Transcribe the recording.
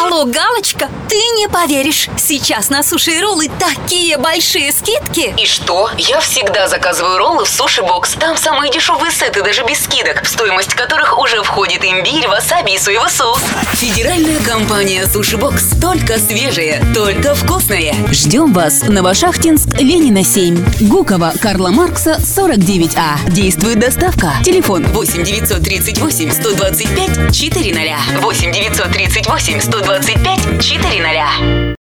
Алло, Галочка, ты не поверишь, сейчас на суши и роллы такие большие скидки. И что? Я всегда заказываю роллы в Суши Бокс. Там самые дешевые сеты, даже без скидок, в стоимость которых уже входит имбирь, васаби и соевый соус. Федеральная компания Суши Бокс. Только свежее, только вкусное. Ждем вас. Новошахтинск, Ленина 7. Гукова, Карла Маркса, 49А. Действует доставка. Телефон 8 938 125 400. 8 938 125 400.